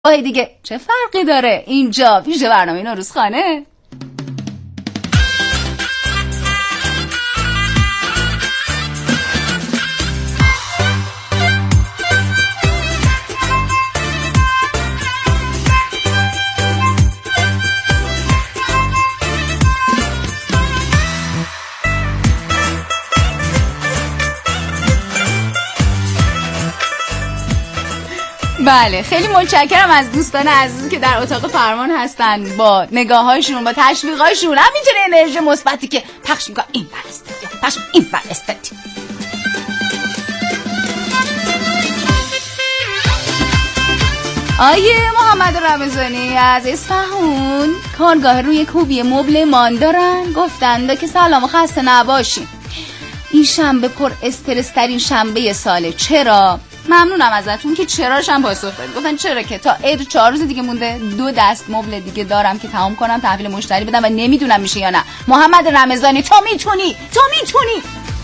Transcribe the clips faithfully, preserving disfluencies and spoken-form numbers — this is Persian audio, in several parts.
وای دیگه چه فرقی داره اینجا پیش برنامه نوروزخانه. بله خیلی متشکرم از دوستان عزیزی که در اتاق فرمان هستن با نگاهاشون با تشویقاشون، همینطوری انرژی مثبتی که پخش میکنن این بر استادیو پخش این بر استادیو. آیه محمد رمضانی از اصفهان کارگاه روی کوبی مبلمان دارن، گفتن که سلام و خسته نباشین، این شنبه پر استرس ترین شنبه ساله. چرا؟ ممنونم ازتون که چراش هم پاسخ دادید. گفتن چرا که تا عید چهار روز دیگه مونده، دو دست مبل دیگه دارم که تمام کنم تحویل مشتری بدم و نمیدونم میشه یا نه. محمد رمضانی تو میتونی، تو میتونی.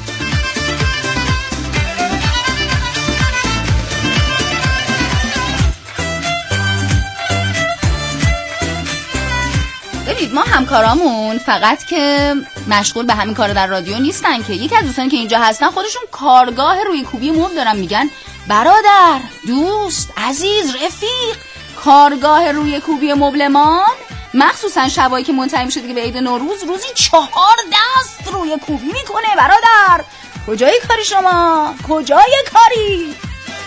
ببینید ما همکارامون فقط که مشغول به همین کار در رادیو نیستن که یکی از دوستان که اینجا هستن خودشون کارگاه روی کوبی مبل دارن. میگن برادر، دوست، عزیز، رفیق، کارگاه روی کوبی مبلمان مخصوصا شبایی که منتهی میشه دیگه به عید نوروز روزی چهار دست روی کوبی میکنه. برادر کجای کاری شما؟ کجای کاری؟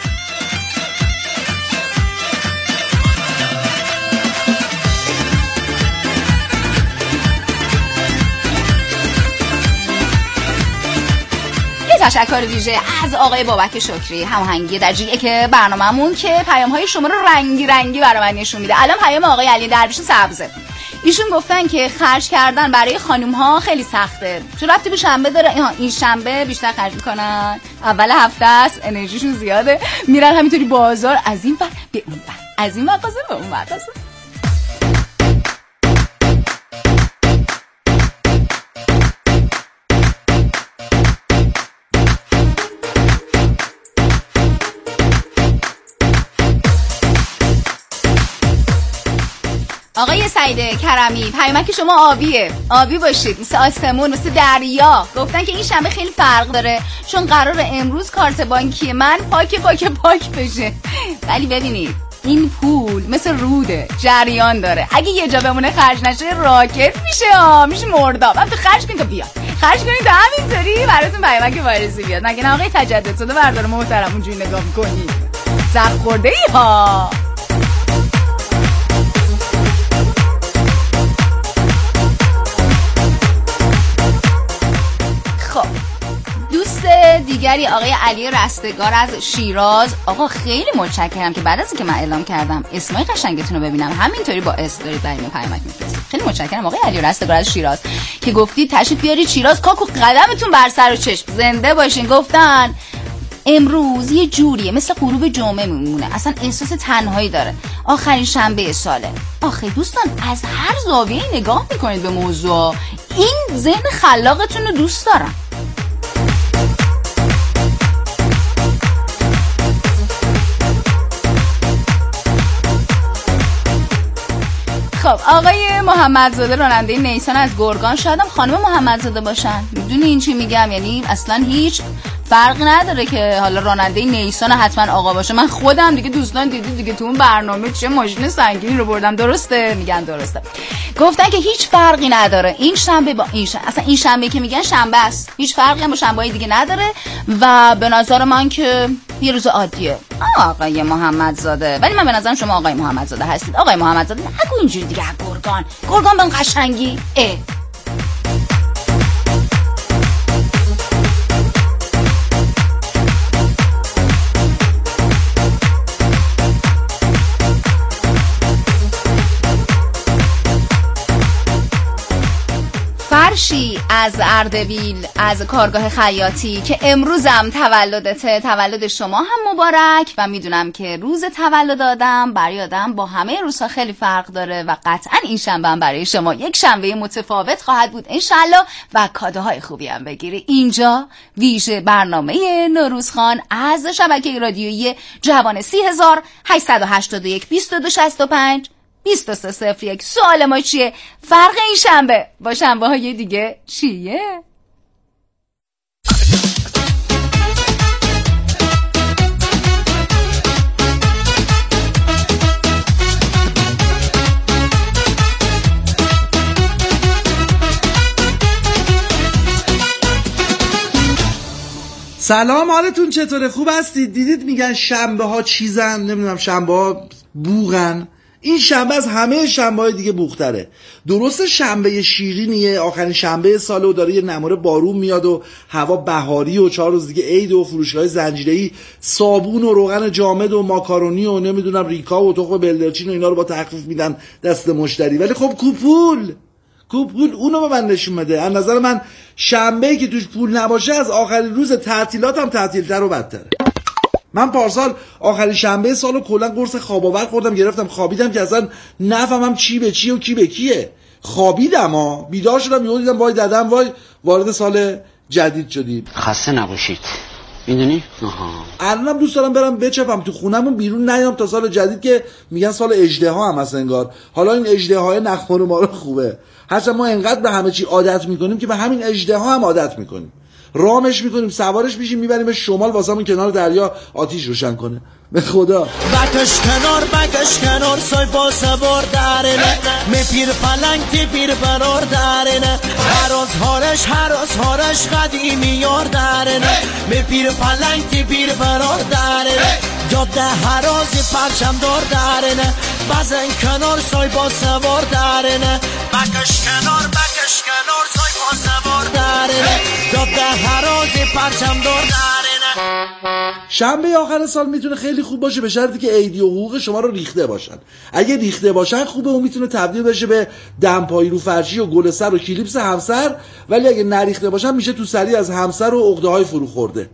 تشکر ویژه از آقای بابک شکری هماهنگی در جی که برنامه‌مون که پیام‌های شما رو رنگی رنگی برام نشون میده. الان پیام آقای علی درویش سبزه، ایشون گفتن که خرج کردن برای خانم‌ها خیلی سخته، چون رفتی به شنبه داره، این شنبه بیشتر خرج میکنن، اول هفته است انرژیشون زیاده، میرن همینطوری بازار از این ور به اون ور، از این مغازه به اون مغازه. آقای سعید کرمی پیامک شما آبیه، آبی باشید مثل آسمون مثل دریا. گفتن که این شنبه خیلی فرق داره چون قراره امروز کارت بانکی من پاک پاک پاک بشه، ولی ببینید این پول مثل روده جریان داره، اگه یه جا بمونه خرج نشه راکت میشه ها، میشه مرداب. بعد خرج کنید تا بیاد، خرج کنید تا همینطوری براتون پیامک وارسی بیاد. مگه نه آقای تجدد شده بردار محترم اونجوری نگاه می‌کنی؟ زب خورده ای ها. دوست دیگری آقای علی رستگار از شیراز، آقا خیلی متشکرم که بعد از اینکه من اعلام کردم اسمای قشنگتون رو ببینم همینطوری با اس دارید برای من پیامک میفرستید. خیلی متشکرم آقای علی رستگار از شیراز که گفتید تشریف بیارید شیراز، کاکو قدمتون بر سر و چشم، زنده باشین. گفتن امروز یه جوریه مثل غروب جمعه میمونه، اصلا احساس تنهایی داره، آخرین شنبه ساله. آخه دوستان از هر زاویه‌ای نگاه میکنید به موضوع، این ذهن خلاقتون رو دوست دارم. خب آقای محمدزاده راننده نیسان از گرگان، شاید هم خانم محمدزاده باشن، میدونی این چی میگم؟ یعنی اصلا هیچ فرقی نداره که حالا راننده نیسان حتما آقا باشه. من خودم دیگه دوستان دیدی دیگه تو اون برنامه چه ماشین سنگینی رو بردم، درسته؟ میگن درسته. گفتن که هیچ فرقی نداره این شنبه با این شنبه، اصلا این شنبه که میگن شنبه است، هیچ فرقی هم با شنبه‌های دیگه نداره و به نظر من که یه روز عادیه. آقای محمدزاده، ولی من به نظرم شما آقای محمدزاده هستید. آقای محمدزاده نگو اینجوری دیگه، گرگان گرگان به اون قشنگی. اه فرشی از اردبیل از کارگاه خیاطی که امروزم تولدته، تولد شما هم مبارک و میدونم که روز تولد آدم برای آدم با همه روزها خیلی فرق داره و قطعا این شنبه هم برای شما یک شنبه متفاوت خواهد بود انشالله و کادوهای خوبی هم بگیری. اینجا ویژه برنامه نوروزخان از شبکه رادیویی جوان سی هزار هشتصد و هشتاد و یک بیست و دو شصت و پنج بیست و سه صفر یک. سوال ما چیه؟ فرق این شنبه با شنبه های دیگه چیه؟ سلام، حالتون چطوره؟ خوب هستید؟ دیدید میگن شنبه ها چیزن، نمیدونم شنبه ها بوغن. این شنبه از همه شنبه های دیگه بوختره. درسته شنبه شیرینیه، آخرین شنبه ساله و داره یه نماره بارون میاد و هوا بهاری و چهار روز دیگه عید و فروشگاه زنجیره‌ای صابون و روغن جامد و ماکارونی و نمیدونم ریکا و تخم بلدرچین و اینا رو با تخفیف میدن دست مشتری. ولی خب کوپول کوپول اونو به من نشون بده. از نظر من شنبه‌ای که توش پول نباشه از آخرین روز تعطیلات هم تعطیل‌تر و بدتره. من پارسال آخرین شنبه سالو کلا قرص خواب آور خوردم، گرفتم خوابیدم که اصلا نفهمم چی به چی و کی به کیه. خوابیدم ها، بیدار شدم یهو دیدم وای ددم وای وارد سال جدید شدیم. خسته نباشید. میدونی؟ آها. الانم دوست دارم برم بچپم تو خونمون بیرون نیام تا سال جدید که میگن سال اژدها هم هست انگار. حالا این اژدهای نخمار ما رو خوبه. هرچند ما انقدر به همه چی عادت میکنیم که به همین اژدها هم عادت میکنیم. رامش میکنیم، سوارش میشیم، میبریم شمال واسمون کنار دریا آتیش روشن کنه. به خدا بکش کنار بکش کنار سای با سوار درنه می پیر پلنگ تی پیر برار درنه هراز هارش هراز هارش قدیمی یار درنه می پیر پلنگ تی پیر برار درنه جاده هراز پرچم دار درنه بزن کنار سای با سوار درنه بکش کنار بکش کنار سای با سوار درنه جاده هراز پرچم دار درنه. شنبه آخر سال میتونه خیلی خوب باشه به شرطی که ایدی و حقوق شما رو ریخته باشن. اگه ریخته باشن خوبه، اون میتونه تبدیل بشه به دمپایی رو فرشی و گل سر و کلیپس همسر، ولی اگه نریخته باشن میشه تو سری از همسر و عقده های فرو خورده.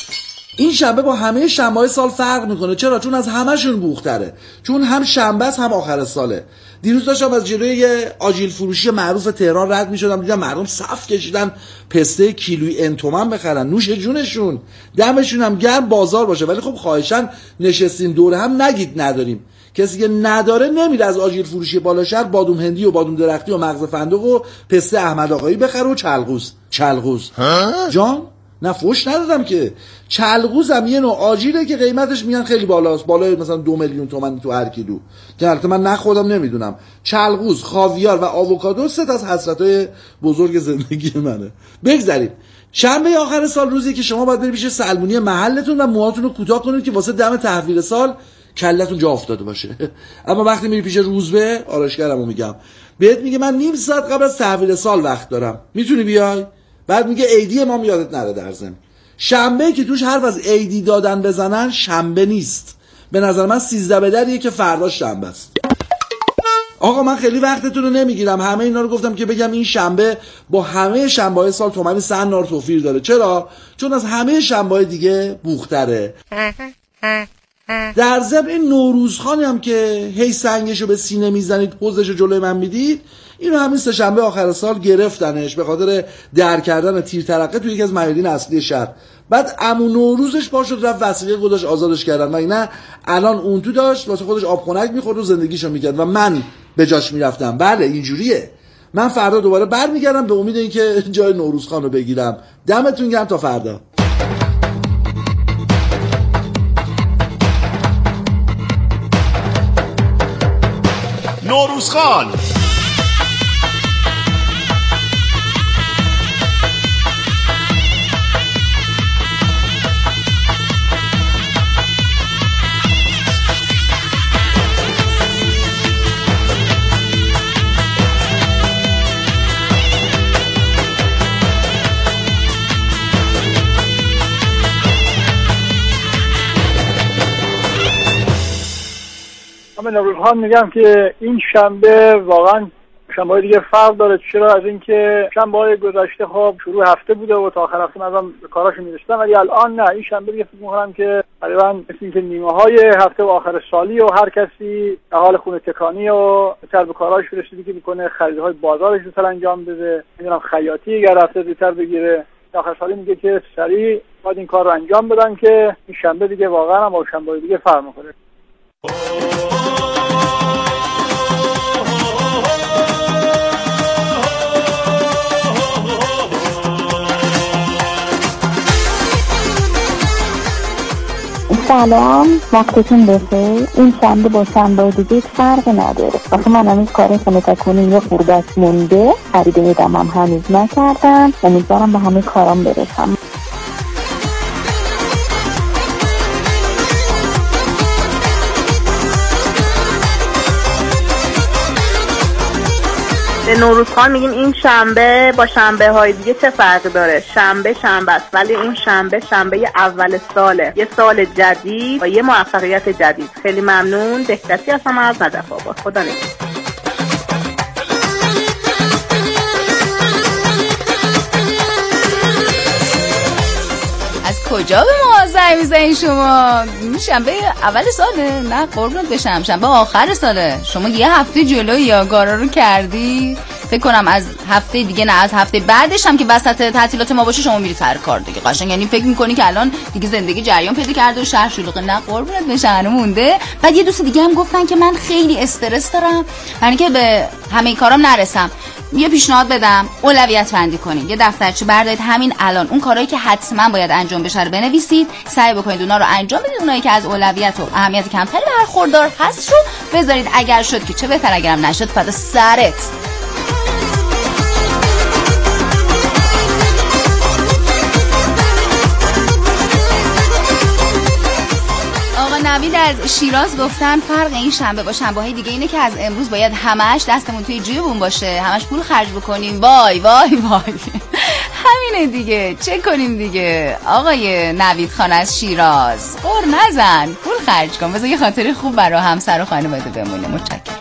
این شنبه با همه شنبه‌های سال فرق میکنه. چرا؟ چون از همه‌شون بوختره، چون هم شنبه است هم آخر ساله. دیروز داشتم از جلوی یه آجیل فروشی معروف تهران رد میشدم، دیدم مردم صف کشیدن پسته کیلویی ان تومن بخرن. نوش جونشون، دمشون هم گرم، بازار باشه. ولی خب خواهشاً نشستیم دوره هم نگید نداریم. کسی که نداره نمیره از آجیل فروشی بالاشهر بادوم هندی و بادوم درختی و مغز فندق و پسته احمد آقایی بخره و چلغوز. چلغوز جان نه فوش ندادم که. چلغوز هم یه نوع آجیله که قیمتش میگن خیلی بالاست، بالای مثلا دو میلیون تومان تو هر کیلو، که البته من نخودم نمیدونم. چلغوز، خاویار و آووکادو سه تا از حسرت‌های بزرگ زندگی منه. بگذریم. شنبه آخر سال روزی که شما باید برید پیش سلمونی محلتون و موهاتون رو کوتاه کنید که واسه دم تحویل سال کلتون جا افتاده باشه. اما وقتی میری پیش روزبه آرایشگرمو میگم، بهت میگه من نیم ساعت قبل از تحویل سال وقت دارم، میتونی بیای؟ بعد میگه ایدی ما یادت نره. در ضمن شنبه که توش حرف از ایدی دادن بزنن شنبه نیست. به نظر من سیزده به دریه که فردا شنبه است. آقا من خیلی وقتتون رو نمیگیرم، همه اینا رو گفتم که بگم این شنبه با همه شنبه‌های سال تومن سن نار توفیر داره. چرا؟ چون از همه شنبه‌های دیگه بوختره. در ضمن این نوروزخانی هم که هی سنگشو به سینه میزنید پوزشو جلوی من میدید، اینو همین سه شنبه آخر سال گرفتنش به خاطر در کردن تیر ترقه توی یکی از میادین اصلی شهر. بعد عمو نوروزش پاشد رفت وثیقه گذاشت آزادش کردن و اینا الان اون تو داشت واسه خودش آب خنک میخورد و زندگیشو میکرد و من به جاش میرفتم. بله اینجوریه. من فردا دوباره برمیگردم به امید اینکه جای نوروزخان رو بگیرم. دمتون گرم تا فردا. نوروزخان من نوروزخان میگم که این شنبه واقعا شنبه دیگه فرق داره. چرا؟ از اینکه شنبه گذشته خب شروع هفته بوده و تا آخر هفته مثلا به کاراش می‌رسیدم، ولی الان نه. این شنبه دیگه فکر می‌کنم که تقریبا مثل اینکه نیمه‌های هفته و آخر سالی و هر کسی در حال خونه تکانی و سر به کاراش رسیدگی می‌کنه، خریدهای بازارش رو انجام بده، می‌دونم خیاطی اگر هفته دیگر بگیره. آخر سالی میگه که سریع باید این کار رو انجام بدن که این شنبه دیگه واقعا هم با شنبه دیگه فرق می‌کنه. سلام، وقتتون بخیر. این شنبه با شنبه دیگه فرق نداره. آخه من هنوز کار خونه تکونی یه خورده مونده، خرید میدم هم هنوز نکردم. امیدوارم به همه کارام برسم. به نوروز خان میگیم این شنبه با شنبه های دیگه چه فرقی داره؟ شنبه شنبه است، ولی این شنبه شنبه اول ساله، یه سال جدید و یه موفقیت جدید. خیلی ممنون. دهکسی هستم از ندف آباد. خدا نگهدار. از کجا به ما زنگ میزنین شما؟ شنبه اول ساله؟ نه قربونت بشم، شنبه آخر ساله. شما یه هفته جلوی یا کارا رو کردی؟ فکر کنم از هفته دیگه، نه از هفته بعدش هم که وسط تعطیلات ما باشه شما میری سر کار دیگه. قشنگ یعنی فکر میکنی که الان دیگه زندگی جریان پیدا کرده و شهر شلوغه. نه قربونت بشم، هنوز مونده. بعد یه دوست دیگه هم گفتن که من خیلی استرس دارم، یعنی که به همه کارام نرسم. یه پیشنهاد بدم، اولویت بندی کنید. یه دفترچه بردارید، همین الان اون کارهایی که حتما باید انجام بشه رو بنویسید، سعی بکنید اونا رو انجام بدید. اونایی که از اولویت و اهمیت کمتری برخوردار هست رو بذارید. اگر شد که چه بهتر، اگرم نشد فدا سرت. نوید از شیراز گفتن فرق این شنبه با شنبه‌های دیگه اینه که از امروز باید همش دستمون توی جیبمون باشه، همش پول خرج بکنیم. وای وای وای همینه دیگه، چه کنیم دیگه. آقای نوید خان از شیراز، قر نزن، پول خرج کن، بذار یه خاطره خوب برای همسر و خانواده بمونه. متشکرم.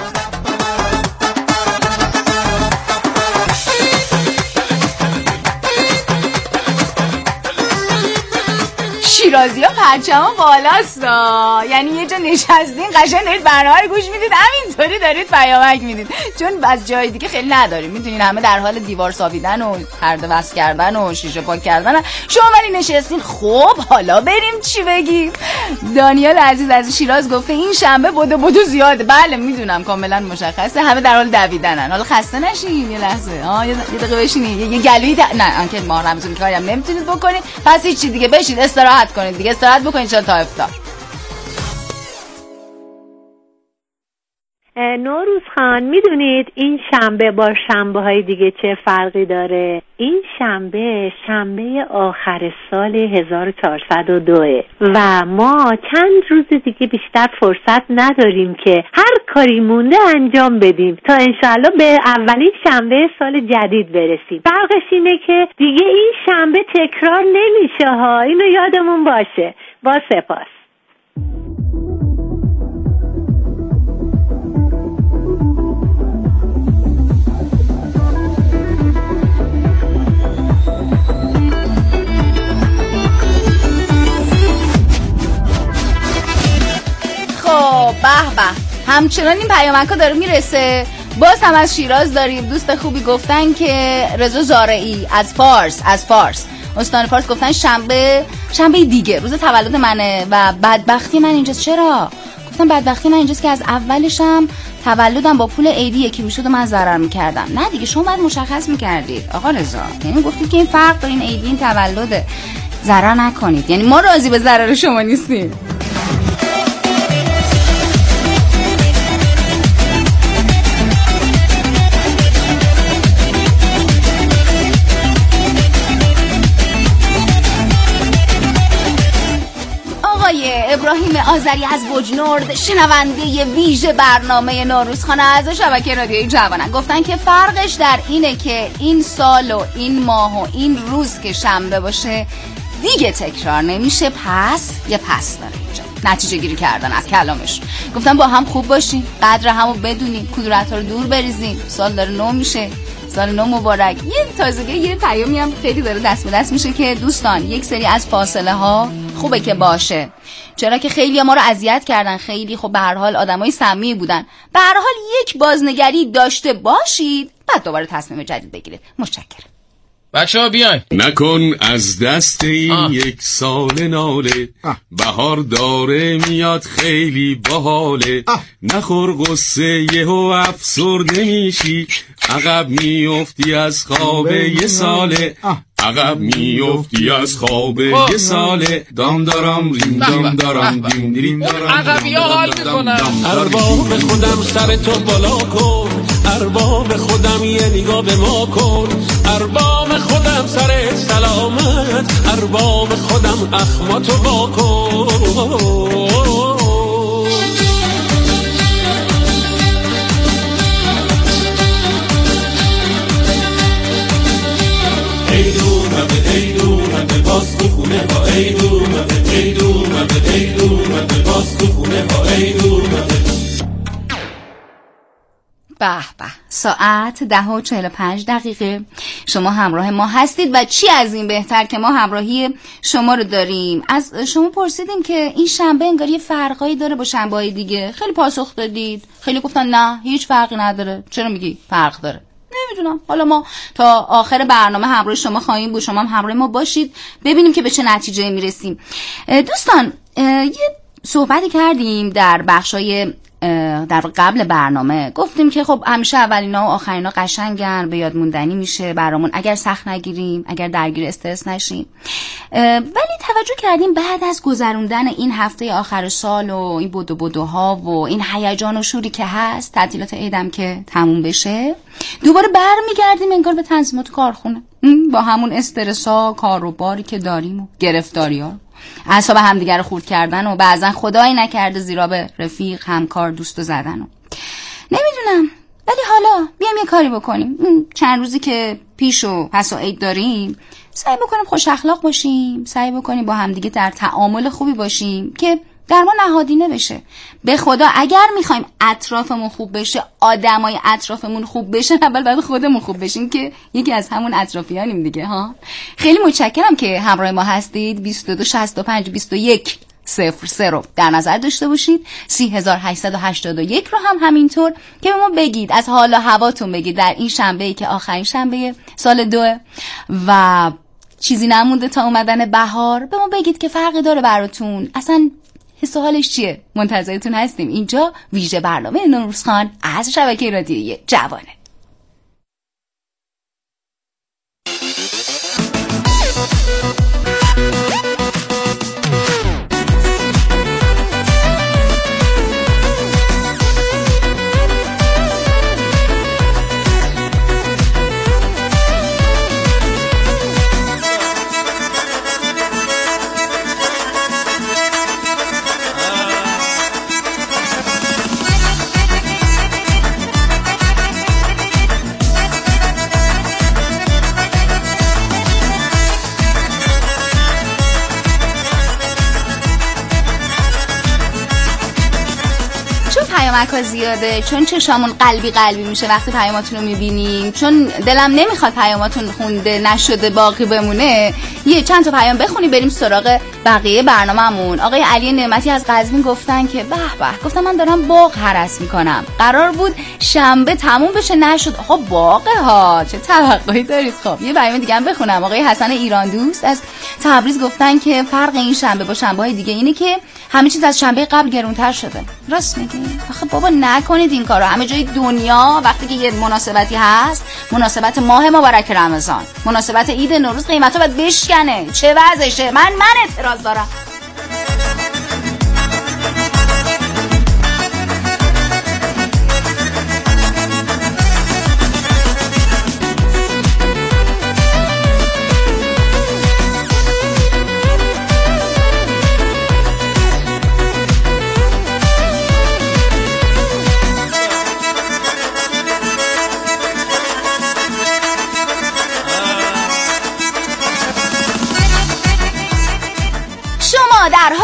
شیرازی ها پرچم بالاست، یعنی یه جا نشستین قشنگ دارید برنامه رو گوش میدید، همینطوری دارید پیامک میدید، چون از جای دیگه خیلی نداریم. میدونین همه در حال دیوار ساویدن و پرده وصل کردن و شیشه پاک کردن، شما ولی نشستین. خب حالا بریم چی بگیم. دانیال عزیز از شیراز گفته این شنبه بدو بدو زیاده. بله میدونم، کاملا مشخصه، همه در حال دویدنن. حالا خسته نشین، یه لحظه آ یه دقیقه بشینید، یه, یه گلوی د... نه آنکه ماه رمضان کاری هم نمیتونید بکنید، پس هیچ چی دیگه، بشید استراحت کنید دیگه، استراحت بکنید چون تا افطار. نوروز خان، میدونید این شنبه با شنبه های دیگه چه فرقی داره؟ این شنبه شنبه آخر سال هزار و چهارصد و دو و ما چند روز دیگه بیشتر فرصت نداریم که هر کاری مونده انجام بدیم تا انشاءالله به اولین شنبه سال جدید برسیم. فرقش اینه که دیگه این شنبه تکرار نمیشه ها، اینو یادمون باشه. با سپاس. به به، همچنان این پیامک ها داره میرسه. باز هم از شیراز داریم دوست خوبی گفتن که رضا زارعی از فارس، از فارس استان فارس گفتن شنبه شنبه دیگه روز تولد منه و بدبختی من اینجاست. چرا؟ گفتم بدبختی من اینجاست که از اولشم تولدم با پول عیدی یکی میشد و من ضرر میکردم. نه دیگه، شما باید مشخص میکردید آقا رضا، یعنی گفتید که این فرق داره، این عیدی این تولده، ضرر نکنید. یعنی ما راضی به ضرر شما نیستیم. ابراهیم آذری از بجنورد، شنونده ویژه برنامه نوروز خان از شبکه رادیویی جوانان، گفتن که فرقش در اینه که این سال و این ماه و این روز که شنبه باشه دیگه تکرار نمیشه، پس یه پس داره اینجا. نتیجه گیری کردن از کلامش. گفتم با هم خوب باشیم، قدر همو بدونیم، کدورت‌ها رو دور بریزیم. سال داره نو میشه، سال نو مبارک. یه تازگی یه پیامی هم خیلی داره دست به دست میشه که دوستان یک سری از فاصله ها خوبه که باشه، چرا که خیلی ما رو اذیت کردن، خیلی خب به هر حال آدمای سمی بودن. به هر حال یک بازنگری داشته باشید، بعد دوباره تصمیم جدید بگیرید. متشکرم. بچه‌ها بیاین. نکن از دست این آه. یک سال ناله، بهار داره میاد خیلی باحاله، نخور قصه یهو افسرده میشی، عقب میافتی از خواب یه ساله، عقب میافتی از خواب یه ساله. دام دارم ریم دام دارم دیم دیم دارم. عقبی ها حال میکنم. ارباب خودم سر تو بالا کن، ارباب خودم یه نگاه به ما کن، ارباب خودم سر سلامت، ارباب خودم اخماتو با کن. ای دومم ای دومم به باز تو خونه ها، ای دومم ای دومم ای دومم به باز تو خونه ها، ای دومم. به به، ساعت ده و چهل و پنج دقیقه شما همراه ما هستید و چی از این بهتر که ما همراهی شما رو داریم. از شما پرسیدیم که این شنبه انگار یه فرقایی داره با شنبه‌های دیگه، خیلی پاسخ دادید، خیلی گفتن نه هیچ فرقی نداره. چرا میگی فرق داره؟ نمیدونم، حالا ما تا آخر برنامه همراه شما خواهیم بود، شما هم همراه ما باشید ببینیم که به چه نتیجه میرسیم. دوستان یه صحبتی کردیم در بخشای در قبل برنامه، گفتیم که خب همیشه اولینا و آخرینا قشنگن، به یاد موندنی میشه برامون اگر سخت نگیریم، اگر درگیر استرس نشیم. ولی توجه کردیم بعد از گذروندن این هفته آخر سال و این بدو بدوها و این هیجان و شوری که هست، تعطیلات عیدم که تموم بشه، دوباره برمیگردیم انگار به تنظیمات کارخونه با همون استرسا، کار و باری که داریم و گرفتاری‌ها، اعصاب همدیگر رو خورد کردن و بعضا خدایی نکرده زیرا به رفیق، همکار، دوست زدن و نمیدونم. ولی حالا بیام یه کاری بکنیم، چند روزی که پیش و پس و عید داریم سعی بکنیم خوش اخلاق باشیم، سعی بکنیم با همدیگه در تعامل خوبی باشیم که در ما نهادینه بشه. به خدا اگر میخوایم اطرافمون خوب بشه، آدمای اطرافمون خوب بشن، اول باید خودمون خوب بشیم که یکی از همون اطرافیانیم دیگه ها. خیلی متشکرم که همراه ما هستید. بیست و دو شصت و پنج بیست و یک صفر سه رو در نظر داشته باشید. سی هزار و هشتصد و هشتاد و یک رو هم همینطور که به ما بگید، از حال و هواتون بگید در این شنبه‌ای که آخرین شنبه سال دوه و چیزی نمونده تا اومدن بهار. به ما بگید که فرقی داره براتون، اصلا حس و حالش چیه؟ منتظرتون هستیم. اینجا ویژه برنامه نوروز خان از شبکه رادیویی جوانه. پیامک ها زیاده، چون چشامون قلبی قلبی میشه وقتی پیاماتون رو میبینیم، چون دلم نمیخواد پیاماتون خونده نشده باقی بمونه. یه چند تا پیام بخونی بریم سراغ بقیه برنامه‌مون. آقای علی نعمتی از قزوین گفتن که به به، گفتم من دارم باغ هرس میکنم، قرار بود شنبه تموم بشه نشد. خب باغه ها، چه توقعی دارید؟ خب یه پیام دیگه هم بخونم. آقای حسن ایران دوست از تبریز گفتن که فرق این شنبه با شنبه‌های دیگه اینه که همه چیز از شنبه قبل گرونتر شده. راست میگی؟ آخه بابا نکنید این کارو. همه جای دنیا وقتی که یه مناسبتی هست، مناسبت ماه مبارک رمضان، مناسبت عید نوروز، قیمتا باید بشکنه. چه وضعشه؟ من من اعتراض دارم.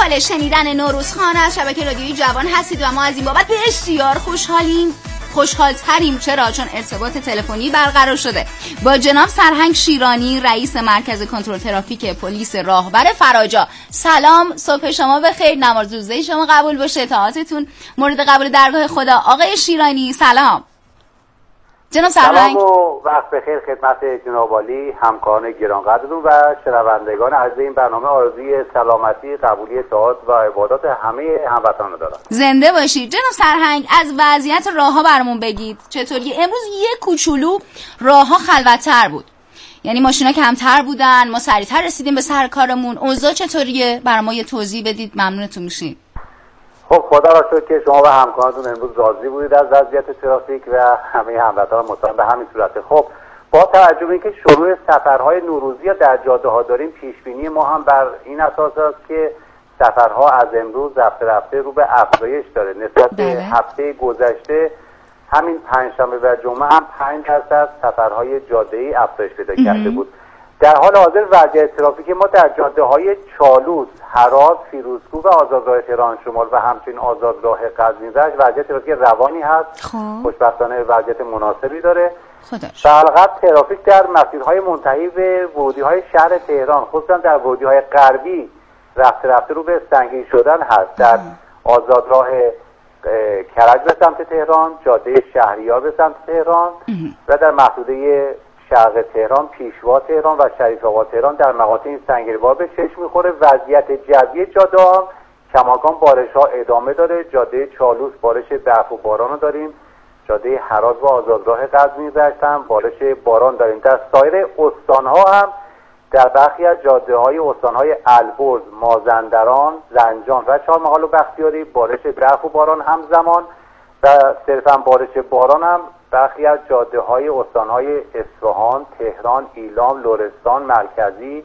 حال شنیدن نوروز خان از شبکه رادیویی جوان هستید و ما از این بابت بسیار خوشحالیم خوشحال تریم. چرا؟ چون ارتباط تلفنی برقرار شده با جناب سرهنگ شیرانی، رئیس مرکز کنترل ترافیک پلیس راهبر فراجا. سلام، صبح شما بخیر، نماز روزه شما قبول باشه، اطاعتتون مورد قبول درگاه خدا. آقای شیرانی سلام. جناب سرهنگ، سلام و وقت بخیر خدمت جناب عالی، همکاران گرانقدرتون و شنوندگان عزیز این برنامه. آرزوی سلامتی، قبولی اطاعت و عبادات همه هموطنان دارم. زنده باشید. جناب سرهنگ، از وضعیت راهها برامون بگید چطوری؟ امروز یه کوچولو راهها خلوت‌تر بود، یعنی ماشینا کمتر بودن، ما سریعتر رسیدیم به سر کارمون. اوضاع چطوریه؟ برام یه توضیح بدید، ممنونتون میشیم. خب خدا را شکر که شما و همکارانتون امروز راضی بودید از وضعیت ترافیک و همه هموطنان مطمئن به همین صورت. خب با توجه به اینکه شروع سفرهای نوروزی در جاده ها داریم، پیش بینی ما هم بر این اساس است که سفرها از امروز رفته رفته رو به افزایش داره. نسبت به هفته گذشته همین پنجشنبه و جمعه هم پنج درصد سفرهای جاده‌ای افزایش پیدا کرده بود. در حال حاضر وضعیت ترافیک ما در جاده‌های چالوس، هرات، فیروزکوه و آزادراه تهران شمال و همچنین آزادراه قزوین رشت وضعیت ترافیک روانی هست. خب خوشبختانه وضعیت مناسبی داره. خداش. فقط ترافیک در مسیرهای منتهی به ورودی‌های شهر تهران، خصوصا در ورودی‌های غربی، رفته رفته رو به سنگین شدن هست. در آزادراه کرج به سمت تهران، جاده شهریار به سمت تهران و در محدوده شرق تهران، پیشوا تهران و شریف آقا تهران در مقاطع این سنگین‌بار به چشم می‌خوره. وضعیت جوی جاده ها کماکان بارش ها ادامه داره. جاده چالوس بارش برف و باران رو داریم. جاده هرات و آزادراه قزوین رشت هم بارش باران داریم. در سایر استان‌ها هم در برخی از جاده‌های استان‌های البرز، مازندران، زنجان و چهارمحال و بختیاری بارش برف و باران همزمان و صرفاً بارش باران هم برخی از جاده‌های استان‌های اصفهان، تهران، ایلام، لرستان، مرکزی،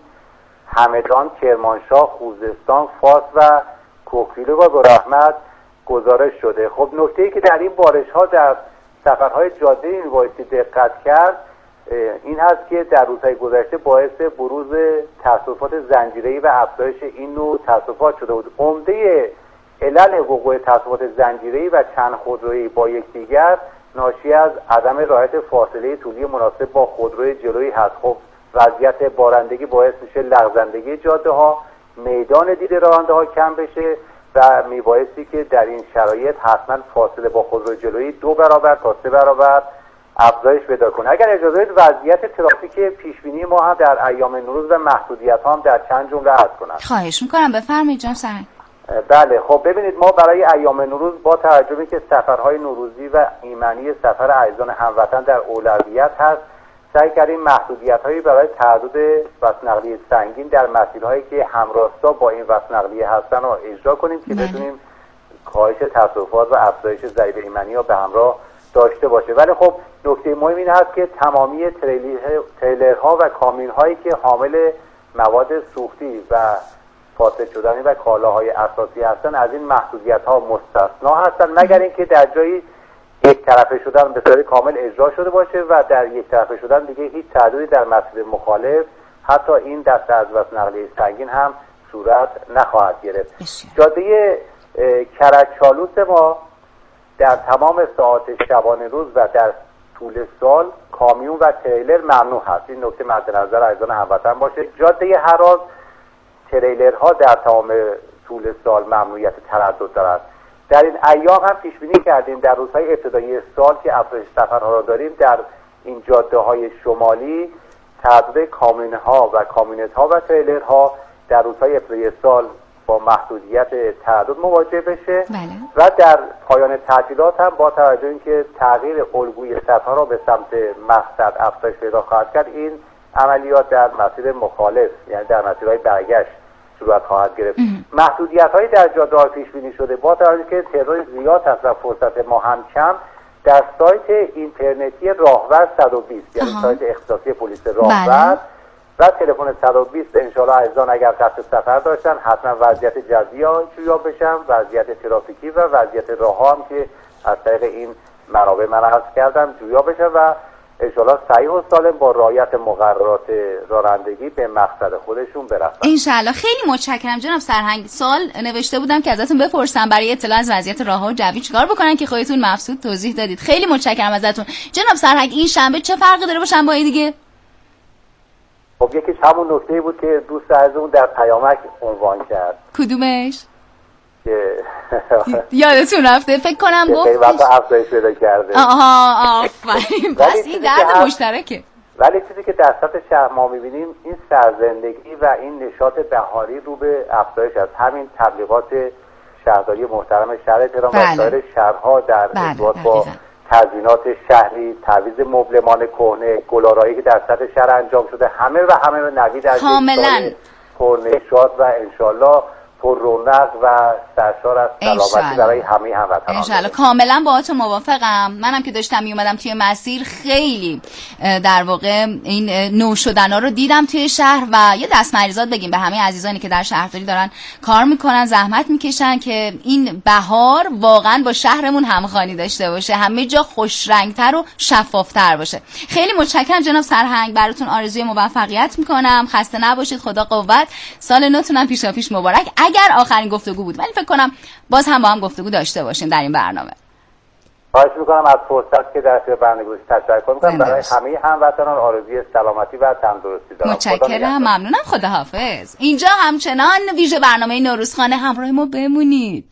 همدان، کرمانشاه، خوزستان، فارس و کوکیلو و گراحمد گزارش شده. خب نکته‌ای که در این بارش‌ها در سفرهای جاده این بایستی دقت کرد این هست که در روزهای گذشته باعث بروز تصادفات زنجیره‌ای و افزایش این نوع تصادفات شده بود. عمده علل وقوع تصادفات زنجیره‌ای و چند خودرویی با یکدیگر ناشی از عدم رعایت فاصله طولی مناسب با خودروی جلویی هست. خب وضعیت بارندگی باعث میشه لغزندگی جاده ها، میدان دید راننده ها کم بشه و میبایستی که در این شرایط حتما فاصله با خودروی جلویی دو برابر تا سه برابر افزایش پیدا کنه. اگر اجازه بدید وضعیت ترافیک پیشبینی ما هم در ایام نوروز و محدودیت ها هم در چند جمله عرض کنم. خواهش میکنم، بفرمایید جناب سرهنگ. بله خب ببینید، ما برای ایام نوروز با توجه به که سفرهای نوروزی و ایمنی سفر عزیزان هموطن در اولویت هست، سعی کردیم محدودیت‌هایی برای تعدد وسایل نقلیه سنگین در مسیرهایی که همراستا با این وسایل نقلیه هستن رو اجرا کنیم که بتونیم کاهش تصادفات و افزایش ضریب ایمنی رو به همراه داشته باشه. ولی خب نکته مهم این هست که تمامی تریلرها و کامیون‌هایی که حامل مواد سوختی و فاسد شدنی و کالاهای اساسی هستن از این محدودیت‌ها مستثنا هستن، مگر اینکه در جایی یک طرفه شدن به صورت کامل اجرا شده باشه و در یک طرفه شدن دیگه هیچ تعددی در مسیر مخالف حتی این دسته از وسایل نقلیه سنگین هم صورت نخواهد گرفت. جاده کرج چالوس ما در تمام ساعات شبانه روز و در طول سال کامیون و تریلر ممنوع هست. این نکته مد نظر عزیزان هموطن باشه. جاده هرات تریلرها در تمام طول سال ممنوعیت تردد دارند. در این ایام هم پیش بینی کردیم در روزهای ابتدایی سال که افزایش سفرها را داریم، در این جاده های شمالی تعداد کامیون‌ها و کامیونت‌ها و تریلرها در روزهای ابتدایی سال با محدودیت تعدد مواجه بشه. بله. و در پایان تعطیلات هم با توجه اینکه تغییر الگوی سفرها را به سمت مقصد افزایش پیدا خواهد کرد، این عملیات در مسیر مخالف یعنی در مسیرهای برگشت صورت خواهد گرفت. محدودیت‌هایی در جاده‌ها پیش بینی شده با توجه که تعداد زیاد هست و فرصت ما هم کم. در سایت اینترنتی راهور صد و بیست یعنی سایت اختصاصی پلیس راهور و تلفن صد و بیست انشاءالله عزیزان اگر قصد سفر داشتن حتما وضعیت جوی ها جویا بشن، وضعیت ترافیکی و وضعیت راه هم که از طریق این منابع من عرض کردم جویا بشن و انشالله صحیح و سالم با رعایت مقررات رانندگی به مقصد خودشون برسن. انشالله. خیلی متشکرم جناب سرهنگ. سوال نوشته بودم که ازتون بپرسم برای اطلاع از وضعیت راه‌ها و جوی چیکار بکنن که خودتون مبسوط توضیح دادید. خیلی متشکرم ازتون جناب سرهنگ. این شنبه چه فرقی داره با شنبه‌های دیگه؟ خب یکیش همون نکته‌ای بود که دوست عزیزمون در پیامک عنوان کرد. کدومش؟ که یادتون رفته فکر کنم گفت خیلی وقت افزایش پیدا کرده. آها آفرین. پس این درد مشترکه. ولی چیزی که در سطح شهر ما می‌بینیم این سرزندگی و این نشاط بهاری رو به افزایش است. همین تبلیغات شهرداری محترم شهر تهران بله. و سایر شهرها در ارتباط با تزیینات شهری، تعویض مبلمان کهنه، گل‌آرایی که در سطح شهر انجام شده، همه و همه نوید از کاملا پرنشاط و انشالله پر رونق و سرشار از سلامتی برای همه هموطنان. انشالله. کاملا باهاتون موافقم. منم که داشتم میومدم توی مسیر خیلی در واقع این نو شدنا رو دیدم توی شهر و یه دست مریضات بگیم به همه عزیزانی که در شهرداری دارن کار میکنن، زحمت میکشن که این بهار واقعا با شهرمون همخوانی داشته باشه، همه جا خوش رنگتر و شفافتر باشه. خیلی متشکرم جناب سرهنگ. براتون آرزوی موفقیت میکنم. خسته نباشید. خدا قوت. سال نوتونم پیشاپیش مبارک. اگر آخرین گفتگو بود ولی فکر کنم باز هم با هم گفتگو داشته باشیم در این برنامه. خواهش میکنم از فرصت که در اختیار برنامه گذاشتید تشکر میکنم. برای همه هموطنان آرزوی سلامتی و تندرستی دارم. متشکرم. ممنونم. خداحافظ. اینجا همچنان ویژه برنامه نوروزخانه همراه ما بمونید.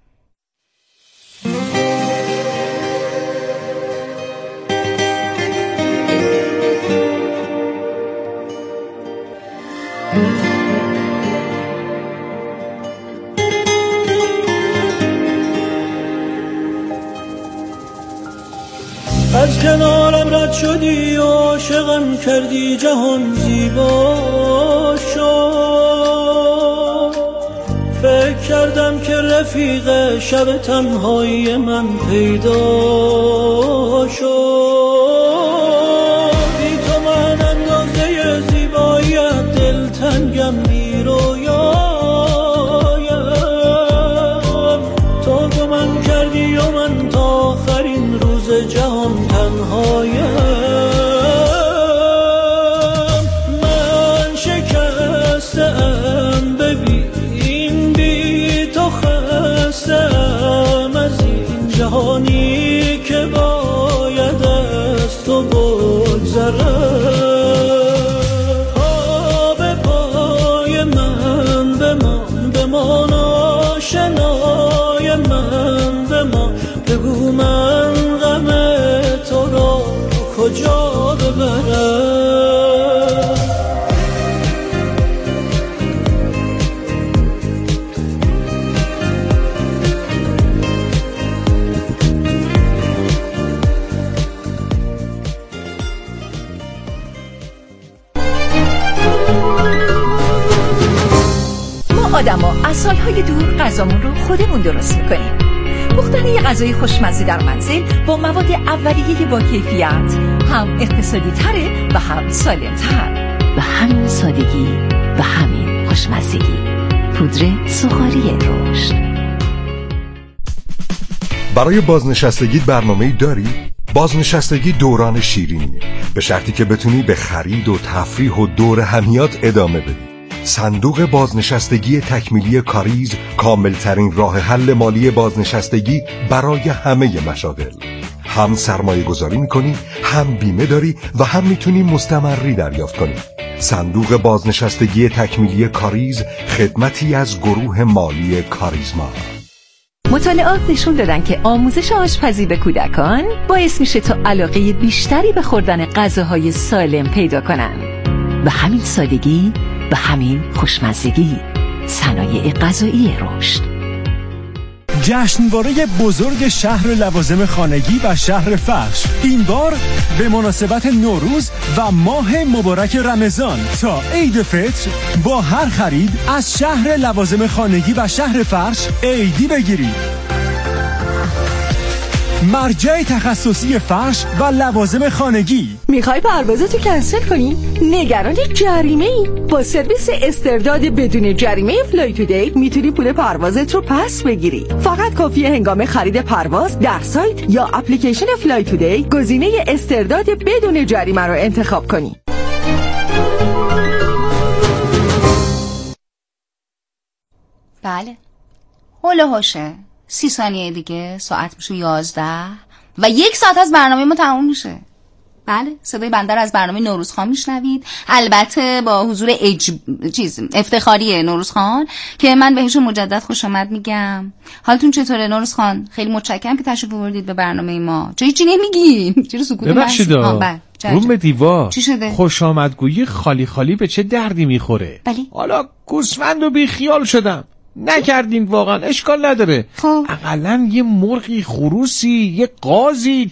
از کنارم رد شدی عاشقم کردی جهان زیبا شد، فکر کردم که رفیق شب تنهایی من پیدا شد، بی تو من اندازه زیباییت دلتنگم بی رویایم، تو گمان کردی و من تا آخرین روز جهان تنهایم، من شکستم ببین بی تو خستم از این جهانی که باید از تو بگذرم، پا به پای من بمان بمان آشنای من بمان، بگو من غم تو را کجا ببرم. ما آدما از سالهای دور غذامون رو خودمون درست میکنیم. پختن یه غذای خوشمزه در منزل با مواد اولیه با کیفیت هم اقتصادی تره و هم سالم تر. و همین سادگی و همین خوشمزگی. پودر سوخاری رشد. برای بازنشستگی برنامه‌ای داری؟ بازنشستگی دوران شیرینیه، به شرطی که بتونی به خرید و تفریح و دور همیات ادامه بدی. صندوق بازنشستگی تکمیلی کاریز کاملترین راه حل مالی بازنشستگی برای همه مشاغل. هم سرمایه گذاری میکنی، هم بیمه داری و هم میتونی مستمری دریافت کنی. صندوق بازنشستگی تکمیلی کاریز خدمتی از گروه مالی کاریزما. مطالعات نشون دادن که آموزش آشپزی به کودکان باعث میشه تا علاقه بیشتری به خوردن غذاهای سالم پیدا کنن. و همین سادگی و همین خوشمزگی. صنایع غذایی رشد. جشنواره بزرگ شهر لوازم خانگی و شهر فرش، این بار به مناسبت نوروز و ماه مبارک رمضان تا عید فطر با هر خرید از شهر لوازم خانگی و شهر فرش عیدی بگیرید. مرجع تخصصی فرش و لوازم خانگی. میخوای پروازتو کنسل کنی؟ نگران جریمه ای؟ با سرویس استرداد بدون جریمه فلای تودی میتونی پول پروازت رو پس بگیری. فقط کافیه هنگام خرید پرواز در سایت یا اپلیکیشن فلای تودی گزینه استرداد بدون جریمه رو انتخاب کنی. بله هول هوشه سی ثانیه دیگه ساعت میشه یازده و یک ساعت از برنامه ما تموم میشه. بله صدای بنده رو از برنامه نوروز خان میشنوید، البته با حضور اج... چیز افتخاری نوروز خان که من بهشون مجدد خوش آمد میگم. حالتون چطوره نوروز خان؟ خیلی متشکرم که تشریف آوردید به برنامه ما. چه هیچی نمیگین؟ چرا سکوت ببخشید روم دیوار چی شده؟ خوش آمدگویی خالی خالی به چه دردی میخوره؟ بله حالا گوسفند و بی خیال شدم نکردین واقعا اشکال نداره. خب اقلن یه مرغی خروسی یه قازی